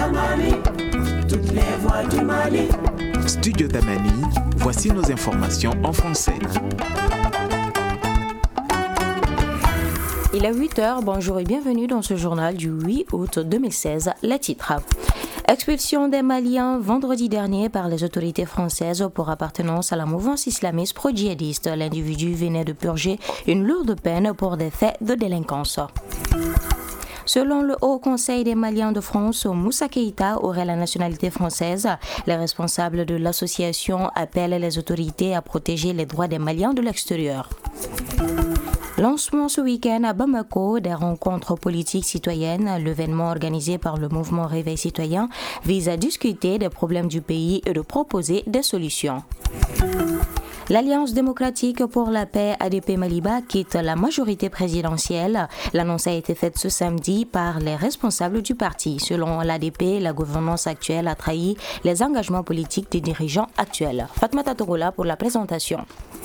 Tamani, toutes les voix du Mali. Studio Tamani, voici nos informations en français. Il est 8h, bonjour et bienvenue dans ce journal du 8 août 2016. Les titres. Expulsion des Maliens vendredi dernier par les autorités françaises pour appartenance à la mouvance islamiste pro-djihadiste. L'individu venait de purger une lourde peine pour des faits de délinquance. Selon le Haut Conseil des Maliens de France, Moussa Keïta aurait la nationalité française. Les responsables de l'association appellent les autorités à protéger les droits des Maliens de l'extérieur. Lancement ce week-end à Bamako des rencontres politiques citoyennes. L'événement organisé par le mouvement Réveil citoyen vise à discuter des problèmes du pays et de proposer des solutions. L'Alliance démocratique pour la paix ADP Maliba quitte la majorité présidentielle. L'annonce a été faite ce samedi par les responsables du parti. Selon l'ADP, la gouvernance actuelle a trahi les engagements politiques des dirigeants actuels. Fatmata Torola pour la présentation.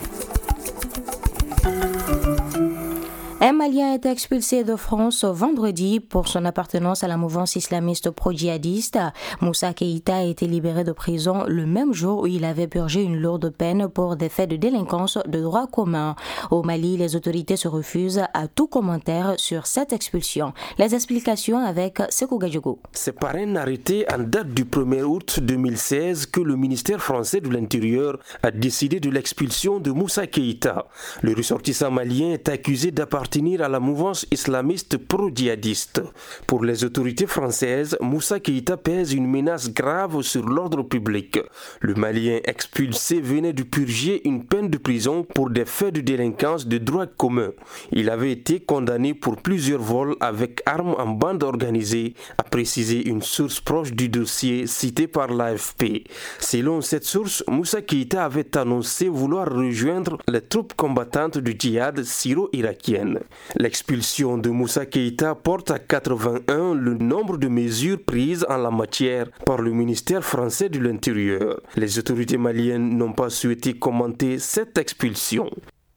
Un Malien a été expulsé de France vendredi pour son appartenance à la mouvance islamiste pro-djihadiste. Moussa Keïta a été libéré de prison le même jour où il avait purgé une lourde peine pour des faits de délinquance de droit commun. Au Mali, les autorités se refusent à tout commentaire sur cette expulsion. Les explications avec Sekou Gadjogo. C'est par un arrêté en date du 1er août 2016 que le ministère français de l'Intérieur a décidé de l'expulsion de Moussa Keïta. Le ressortissant malien est accusé d'appartenir à la mouvance islamiste pro-djihadiste. Pour les autorités françaises, Moussa Keïta pèse une menace grave sur l'ordre public. Le Malien expulsé venait de purger une peine de prison pour des faits de délinquance de droit commun. Il avait été condamné pour plusieurs vols avec armes en bande organisée, a précisé une source proche du dossier cité par l'AFP. Selon cette source, Moussa Keïta avait annoncé vouloir rejoindre les troupes combattantes du djihad syro-irakienne. L'expulsion de Moussa Keïta porte à 81 le nombre de mesures prises en la matière par le ministère français de l'Intérieur. Les autorités maliennes n'ont pas souhaité commenter cette expulsion.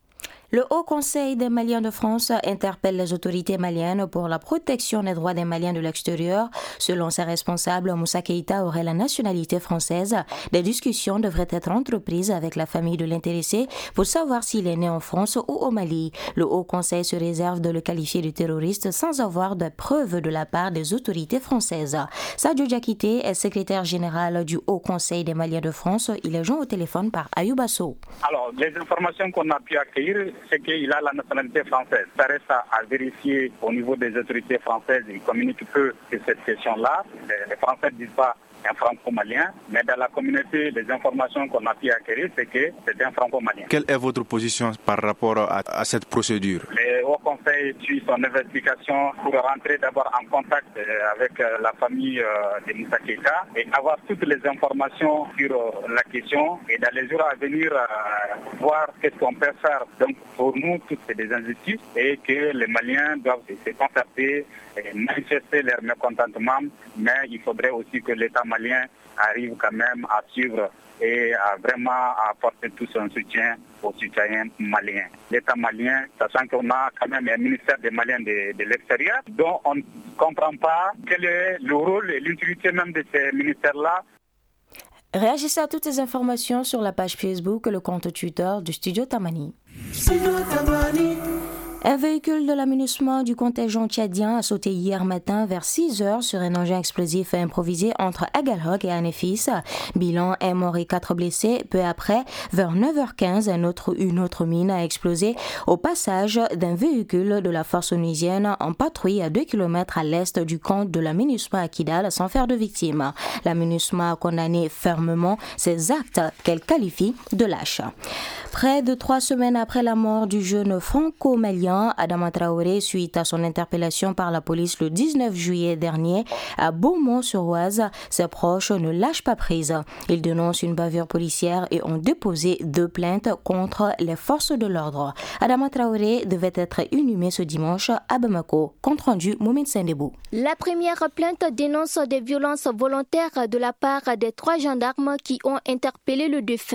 Le Haut Conseil des Maliens de France interpelle les autorités maliennes pour la protection des droits des Maliens de l'extérieur. Selon ses responsables, Moussa Keïta aurait la nationalité française. Des discussions devraient être entreprises avec la famille de l'intéressé pour savoir s'il est né en France ou au Mali. Le Haut Conseil se réserve de le qualifier de terroriste sans avoir de preuves de la part des autorités françaises. Sadio Diakité est secrétaire général du Haut Conseil des Maliens de France. Il est joint au téléphone par Ayoub Asso. Alors, les informations qu'on a pu accueillir, c'est qu'il a la nationalité française. Ça reste à vérifier au niveau des autorités françaises. Ils communiquent peu sur cette question-là. Les Français ne disent pas un franco-malien, mais dans la communauté, les informations qu'on a pu acquérir, c'est que c'est un franco-malien. Quelle est votre position par rapport à cette procédure? Le Haut Conseil suit son investigation pour rentrer d'abord en contact avec la famille de Moussa Keïta et avoir toutes les informations sur la question et dans les jours à venir voir qu'est-ce qu'on peut faire. Donc pour nous, toutes c'est des injustices et que les Maliens doivent se concerter et manifester leur mécontentement, mais il faudrait aussi que l'État malien arrive quand même à suivre et à vraiment apporter tout son soutien aux citoyens maliens. L'État malien, sachant qu'on a quand même un ministère des Maliens de l'extérieur, dont on ne comprend pas quel est le rôle et l'utilité même de ces ministères-là. Réagissez à toutes ces informations sur la page Facebook et le compte Twitter du Studio Tamani. Studio Tamani. Un véhicule de l'aménagement du contingent tchadien a sauté hier matin vers 6h sur un engin explosif improvisé entre Agalhok et Anefis. Bilan, un mort et 4 blessés. Peu après, vers 9h15, une autre mine a explosé au passage d'un véhicule de la force onusienne en patrouille à 2 km à l'est du camp de la MINUSMA à Kidal sans faire de victimes. La MINUSMA a condamné fermement ces actes qu'elle qualifie de lâches. Près de 3 semaines après la mort du jeune franco-malien Adama Traoré, suite à son interpellation par la police le 19 juillet dernier à Beaumont-sur-Oise, ses proches ne lâchent pas prise. Ils dénoncent une bavure policière et ont déposé 2 plaintes contre les forces de l'ordre. Adama Traoré devait être inhumé ce dimanche à Bamako. Compte rendu Mohamed Sendebou. La première plainte dénonce des violences volontaires de la part des 3 gendarmes qui ont interpellé le défunt.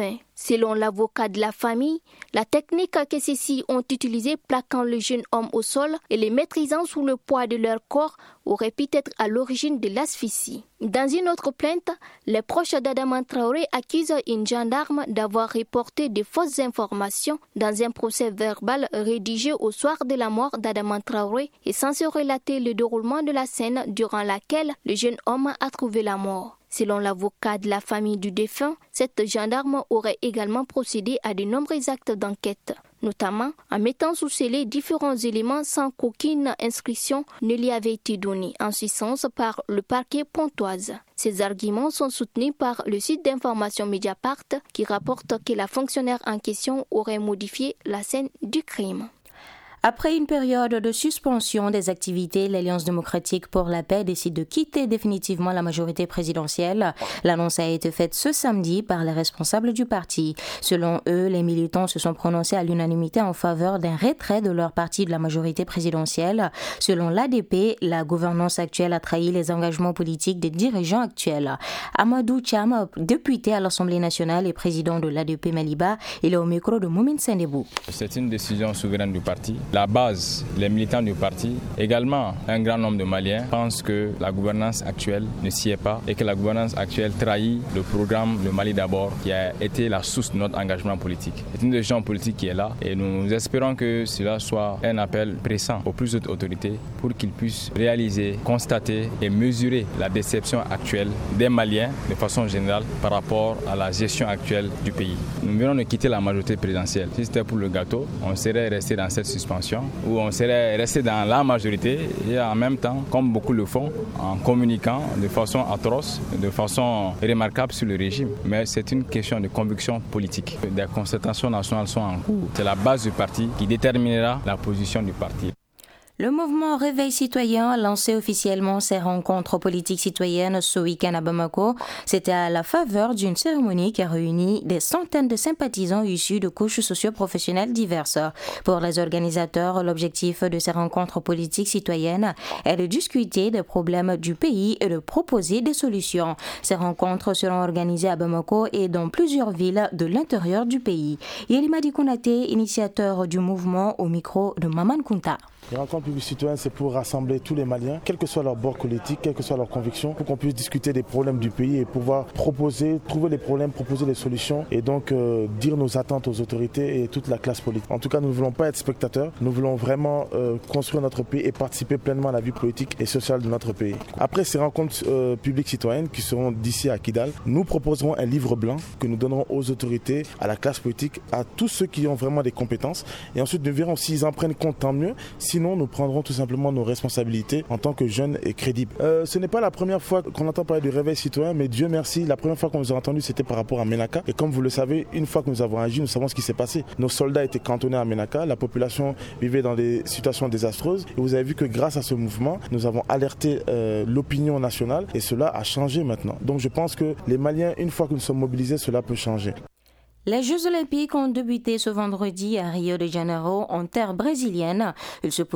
Selon l'avocat de la famille, la technique que ceux-ci ont utilisée plaquant le jeune homme au sol et les maîtrisant sous le poids de leur corps aurait pu être à l'origine de l'asphyxie. Dans une autre plainte, les proches d'Adama Traoré accusent une gendarme d'avoir reporté de fausses informations dans un procès verbal rédigé au soir de la mort d'Adama Traoré et censé relater le déroulement de la scène durant laquelle le jeune homme a trouvé la mort. Selon l'avocat de la famille du défunt, cette gendarme aurait également procédé à de nombreux actes d'enquête, notamment en mettant sous scellé différents éléments sans qu'aucune inscription ne lui avait été donnée en ce sens par le parquet Pontoise. Ces arguments sont soutenus par le site d'information Mediapart qui rapporte que la fonctionnaire en question aurait modifié la scène du crime. Après une période de suspension des activités, l'Alliance démocratique pour la paix décide de quitter définitivement la majorité présidentielle. L'annonce a été faite ce samedi par les responsables du parti. Selon eux, les militants se sont prononcés à l'unanimité en faveur d'un retrait de leur parti de la majorité présidentielle. Selon l'ADP, la gouvernance actuelle a trahi les engagements politiques des dirigeants actuels. Amadou Cham, député à l'Assemblée nationale et président de l'ADP Maliba, il est au micro de Moumine Sendebou. C'est une décision souveraine du parti. La base, les militants du parti, également un grand nombre de Maliens pensent que la gouvernance actuelle ne s'y est pas et que la gouvernance actuelle trahit le programme Le Mali d'abord qui a été la source de notre engagement politique. C'est une décision politique qui est là et nous espérons que cela soit un appel pressant aux plus hautes autorités pour qu'ils puissent réaliser, constater et mesurer la déception actuelle des Maliens de façon générale par rapport à la gestion actuelle du pays. Nous venons de quitter la majorité présidentielle. Si c'était pour le gâteau, on serait resté dans cette suspension où on serait resté dans la majorité et en même temps, comme beaucoup le font, en communiquant de façon atroce, de façon remarquable sur le régime. Mais c'est une question de conviction politique. Des concertations nationales sont en cours. C'est la base du parti qui déterminera la position du parti. Le mouvement Réveil citoyen a lancé officiellement ses rencontres politiques citoyennes ce week-end à Bamako. C'était à la faveur d'une cérémonie qui a réuni des centaines de sympathisants issus de couches socio-professionnelles diverses. Pour les organisateurs, l'objectif de ces rencontres politiques citoyennes est de discuter des problèmes du pays et de proposer des solutions. Ces rencontres seront organisées à Bamako et dans plusieurs villes de l'intérieur du pays. Yelimadi Konaté, initiateur du mouvement, au micro de Maman Kunta. Les rencontres publiques citoyennes, c'est pour rassembler tous les Maliens, quel que soit leur bord politique, quelles que soient leurs convictions, pour qu'on puisse discuter des problèmes du pays et pouvoir proposer, trouver les problèmes, proposer des solutions et donc dire nos attentes aux autorités et toute la classe politique. En tout cas, nous ne voulons pas être spectateurs, nous voulons vraiment construire notre pays et participer pleinement à la vie politique et sociale de notre pays. Après ces rencontres publiques citoyennes qui seront d'ici à Kidal, nous proposerons un livre blanc que nous donnerons aux autorités, à la classe politique, à tous ceux qui ont vraiment des compétences et ensuite nous verrons s'ils en prennent compte, tant mieux. Sinon, nous prendrons tout simplement nos responsabilités en tant que jeunes et crédibles. Ce n'est pas la première fois qu'on entend parler du réveil citoyen, mais Dieu merci, la première fois qu'on nous a entendu, c'était par rapport à Ménaka. Et comme vous le savez, une fois que nous avons agi, nous savons ce qui s'est passé. Nos soldats étaient cantonnés à Ménaka, la population vivait dans des situations désastreuses. Et vous avez vu que grâce à ce mouvement, nous avons alerté l'opinion nationale et cela a changé maintenant. Donc je pense que les Maliens, une fois que nous sommes mobilisés, cela peut changer. Les Jeux olympiques ont débuté ce vendredi à Rio de Janeiro, en terre brésilienne. Ils se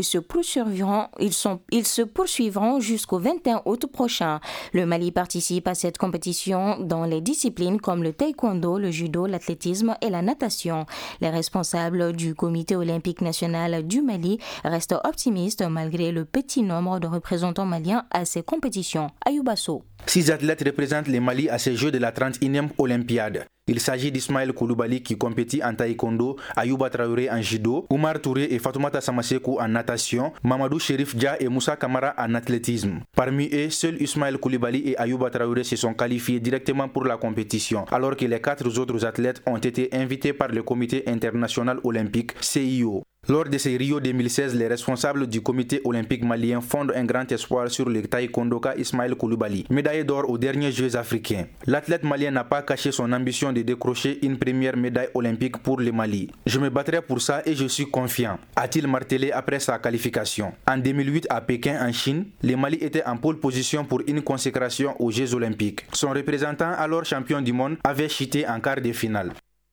poursuivront jusqu'au 21 août prochain. Le Mali participe à cette compétition dans les disciplines comme le taekwondo, le judo, l'athlétisme et la natation. Les responsables du Comité olympique national du Mali restent optimistes malgré le petit nombre de représentants maliens à ces compétitions. Ayoubasso. 6 athlètes représentent le Mali à ces Jeux de la 31e Olympiade. Il s'agit d'Ismaël Koulibaly qui compétit en taekwondo, Ayouba Traoré en judo, Oumar Touré et Fatoumata Samasekou en natation, Mamadou Chérif Dia et Moussa Kamara en athlétisme. Parmi eux, seuls Ismaël Koulibaly et Ayouba Traoré se sont qualifiés directement pour la compétition, alors que les 4 autres athlètes ont été invités par le Comité international olympique, CIO. Lors de ces Rio 2016, les responsables du comité olympique malien fondent un grand espoir sur le taekwondoka Ismaël Koulibaly, médaillé d'or aux derniers Jeux africains. L'athlète malien n'a pas caché son ambition de décrocher une première médaille olympique pour le Mali. Je me battrai pour ça et je suis confiant, a-t-il martelé après sa qualification. En 2008 à Pékin en Chine, le Mali était en pole position pour une consécration aux Jeux olympiques. Son représentant, alors champion du monde, avait chuté en quart de finale.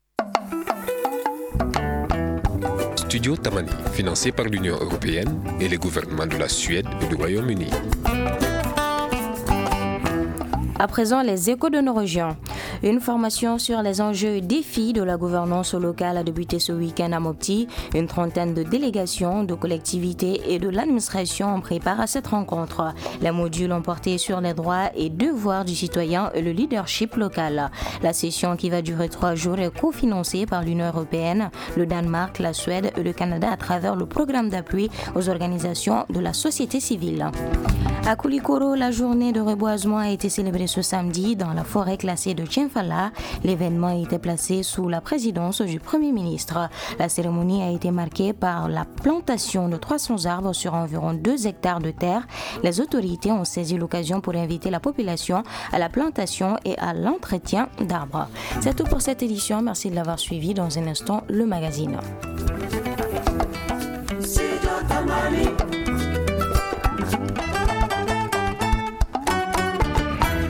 Studio Tamani, financé par l'Union européenne et les gouvernements de la Suède et du Royaume-Uni. À présent, les échos de nos régions. Une formation sur les enjeux et défis de la gouvernance locale a débuté ce week-end à Mopti. Une trentaine de délégations, de collectivités et de l'administration ont préparé cette rencontre. Les modules ont porté sur les droits et devoirs du citoyen et le leadership local. La session, qui va durer 3 jours, est cofinancée par l'Union européenne, le Danemark, la Suède et le Canada à travers le programme d'appui aux organisations de la société civile. À Koulikoro, la journée de reboisement a été célébrée ce samedi dans la forêt classée de Tchenfala. L'événement a été placé sous la présidence du Premier ministre. La cérémonie a été marquée par la plantation de 300 arbres sur environ 2 hectares de terre. Les autorités ont saisi l'occasion pour inviter la population à la plantation et à l'entretien d'arbres. C'est tout pour cette édition. Merci de l'avoir suivi. Dans un instant, le magazine. Studio Tamani.